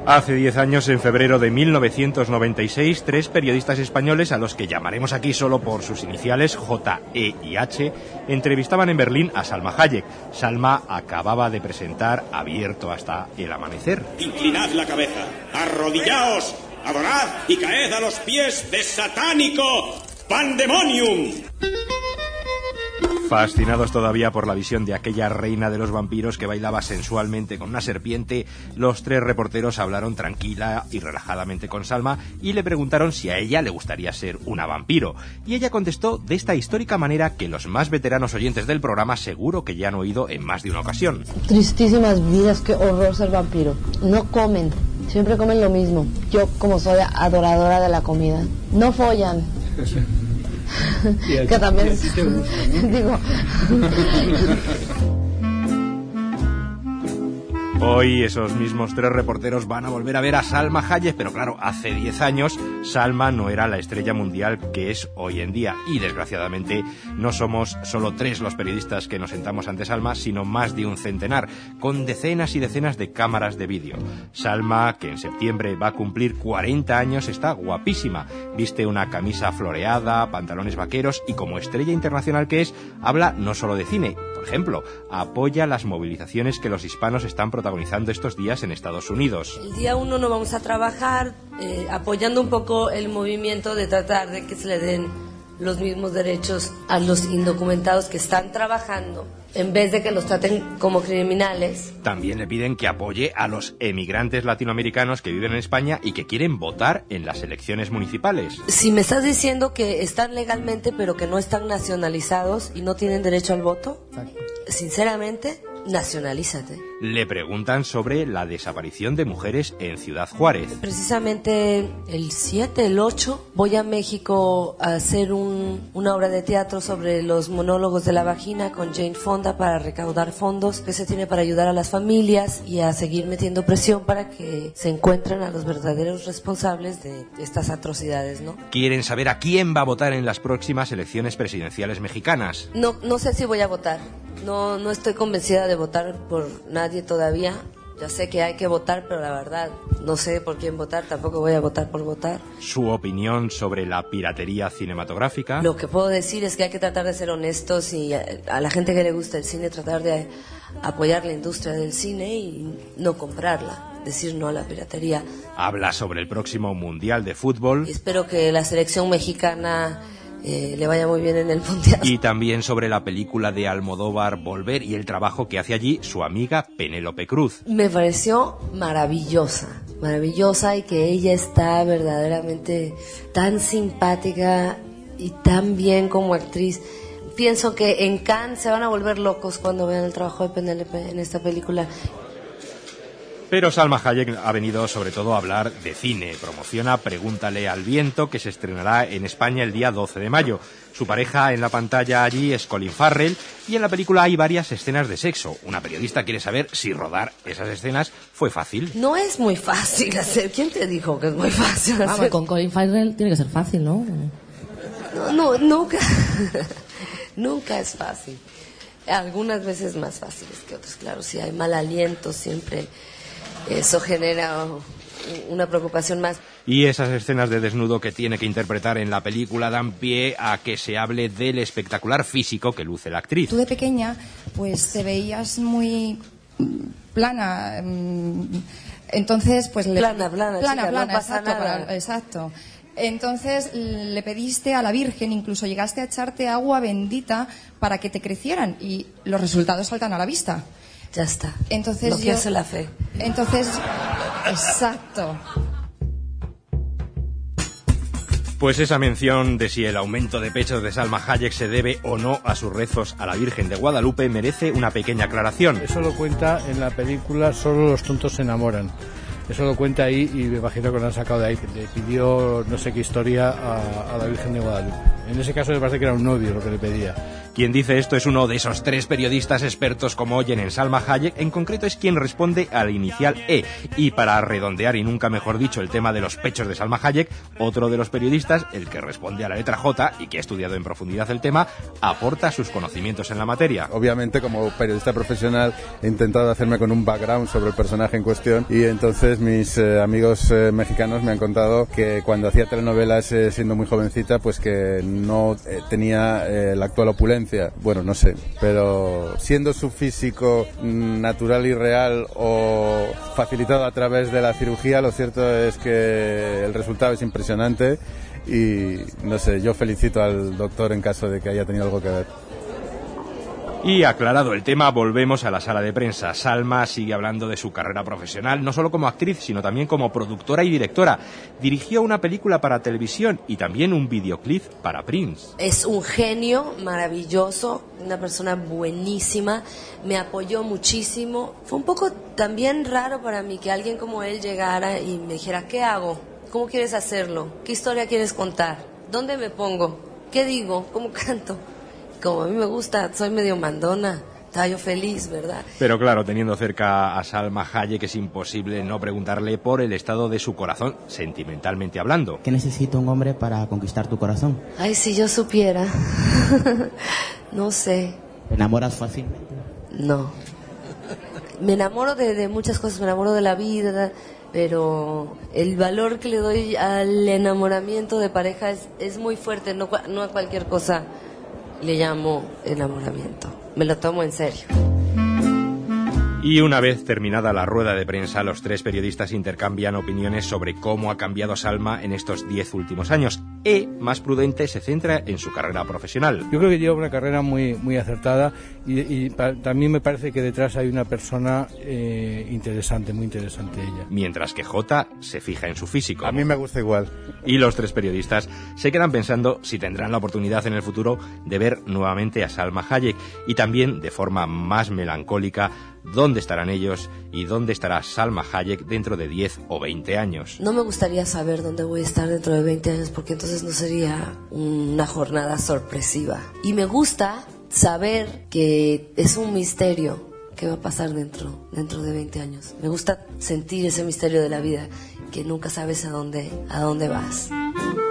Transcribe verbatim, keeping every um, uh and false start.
Hace diez años, en febrero de mil novecientos noventa y seis, tres periodistas españoles, a los que llamaremos aquí solo por sus iniciales, J, E y H, entrevistaban en Berlín a Salma Hayek. Salma acababa de presentar Abierto hasta el amanecer. Inclinad la cabeza, arrodillaos, adorad y caed a los pies de satánico Pandemonium. Fascinados todavía por la visión de aquella reina de los vampiros que bailaba sensualmente con una serpiente, los tres reporteros hablaron tranquila y relajadamente con Salma y le preguntaron si a ella le gustaría ser una vampiro. Y ella contestó de esta histórica manera que los más veteranos oyentes del programa seguro que ya han oído en más de una ocasión. Tristísimas vidas, qué horror ser vampiro. No comen, siempre comen lo mismo. Yo, como soy adoradora de la comida, no follan. Que también es, gusta, ¿no? Digo. Hoy esos mismos tres reporteros van a volver a ver a Salma Hayek, pero claro, hace diez años Salma no era la estrella mundial que es hoy en día y desgraciadamente no somos solo tres los periodistas que nos sentamos ante Salma, sino más de un centenar, con decenas y decenas de cámaras de vídeo. Salma, que en septiembre va a cumplir cuarenta años, está guapísima, viste una camisa floreada, pantalones vaqueros y como estrella internacional que es, habla no solo de cine. Por ejemplo, apoya las movilizaciones que los hispanos están protagonizando estos días en Estados Unidos. El día uno no vamos a trabajar eh, apoyando un poco el movimiento de tratar de que se le den los mismos derechos a los indocumentados que están trabajando, en vez de que los traten como criminales. También le piden que apoye a los emigrantes latinoamericanos que viven en España y que quieren votar en las elecciones municipales. Si me estás diciendo que están legalmente pero que no están nacionalizados y no tienen derecho al voto, sinceramente, nacionalízate. Le preguntan sobre la desaparición de mujeres en Ciudad Juárez. Precisamente el siete, el ocho, voy a México a hacer un, una obra de teatro sobre los monólogos de la vagina con Jane Fonda para recaudar fondos que se tiene para ayudar a las familias y a seguir metiendo presión para que se encuentren a los verdaderos responsables de estas atrocidades, ¿no? Quieren saber a quién va a votar en las próximas elecciones presidenciales mexicanas. No, no sé si voy a votar. No, no estoy convencida de votar por nadie todavía. Ya sé que hay que votar, pero la verdad no sé por quién votar, tampoco voy a votar por votar. Su opinión sobre la piratería cinematográfica. Lo que puedo decir es que hay que tratar de ser honestos y a, a la gente que le gusta el cine tratar de apoyar la industria del cine y no comprarla, decir no a la piratería. Habla sobre el próximo Mundial de Fútbol. Y espero que la selección mexicana Eh, le vaya muy bien en el mundial. Y también sobre la película de Almodóvar Volver y el trabajo que hace allí su amiga Penélope Cruz. Me pareció maravillosa, maravillosa y que ella está verdaderamente tan simpática y tan bien como actriz. Pienso que en Cannes se van a volver locos cuando vean el trabajo de Penélope en esta película. Pero Salma Hayek ha venido sobre todo a hablar de cine. Promociona Pregúntale al viento, que se estrenará en España el día doce de mayo. Su pareja en la pantalla allí es Colin Farrell y en la película hay varias escenas de sexo. Una periodista quiere saber si rodar esas escenas fue fácil. No es muy fácil hacer. ¿Quién te dijo que es muy fácil hacer? Vamos, con Colin Farrell tiene que ser fácil, ¿no? No, no, nunca. Nunca es fácil. Algunas veces más fáciles que otras, claro. Si hay mal aliento siempre eso genera una preocupación más. Y esas escenas de desnudo que tiene que interpretar en la película dan pie a que se hable del espectacular físico que luce la actriz. Tú de pequeña pues te veías muy plana, entonces pues le... plana, plana, plana, chica, plana, no pasa exacto, nada. Para, exacto. Entonces le pediste a la Virgen, incluso llegaste a echarte agua bendita para que te crecieran y los resultados saltan a la vista. Ya está. Entonces lo que yo, hace la fe. Entonces, exacto. Pues esa mención de si el aumento de pechos de Salma Hayek se debe o no a sus rezos a la Virgen de Guadalupe merece una pequeña aclaración. Eso lo cuenta en la película Solo los tontos se enamoran. Eso lo cuenta ahí y me imagino que lo han sacado de ahí. Le pidió no sé qué historia a, a la Virgen de Guadalupe. En ese caso me parece que era un novio lo que le pedía. Quien dice esto es uno de esos tres periodistas expertos como oyen en Salma Hayek, en concreto es quien responde al inicial E. Y para redondear, y nunca mejor dicho, el tema de los pechos de Salma Hayek, otro de los periodistas, el que responde a la letra J y que ha estudiado en profundidad el tema, aporta sus conocimientos en la materia. Obviamente, como periodista profesional, he intentado hacerme con un background sobre el personaje en cuestión, y entonces mis eh, amigos eh, mexicanos me han contado que cuando hacía telenovelas eh, siendo muy jovencita, pues que no eh, tenía eh, la actual opulencia. Bueno, no sé, pero siendo su físico natural y real o facilitado a través de la cirugía, lo cierto es que el resultado es impresionante y, no sé, yo felicito al doctor en caso de que haya tenido algo que ver. Y aclarado el tema, volvemos a la sala de prensa. Salma sigue hablando de su carrera profesional, no solo como actriz, sino también como productora y directora. Dirigió una película para televisión y también un videoclip para Prince. Es un genio maravilloso, una persona buenísima, me apoyó muchísimo. Fue un poco también raro para mí que alguien como él llegara y me dijera, ¿qué hago? ¿Cómo quieres hacerlo? ¿Qué historia quieres contar? ¿Dónde me pongo? ¿Qué digo? ¿Cómo canto? Como a mí me gusta, soy medio mandona, estaba yo feliz, ¿verdad? Pero claro, teniendo cerca a Salma Hayek es imposible no preguntarle por el estado de su corazón, sentimentalmente hablando. ¿Qué necesita un hombre para conquistar tu corazón? Ay, si yo supiera. No sé. ¿Te enamoras fácilmente? No. Me enamoro de, de muchas cosas, me enamoro de la vida, pero el valor que le doy al enamoramiento de pareja es, es muy fuerte, no, no a cualquier cosa le llamo enamoramiento, me lo tomo en serio. Y una vez terminada la rueda de prensa, los tres periodistas intercambian opiniones sobre cómo ha cambiado Salma en estos diez últimos años. E, más prudente, se centra en su carrera profesional. Yo creo que lleva una carrera muy, muy acertada y, y pa, también me parece que detrás hay una persona eh, interesante, muy interesante ella. Mientras que J se fija en su físico. A mí me gusta igual. Y los tres periodistas se quedan pensando si tendrán la oportunidad en el futuro de ver nuevamente a Salma Hayek y también, de forma más melancólica, dónde estarán ellos y dónde estará Salma Hayek dentro de diez o veinte años. No me gustaría saber dónde voy a estar dentro de veinte años porque entonces no sería una jornada sorpresiva. Y me gusta saber que es un misterio qué va a pasar dentro, dentro de veinte años. Me gusta sentir ese misterio de la vida, que nunca sabes a dónde, a dónde vas.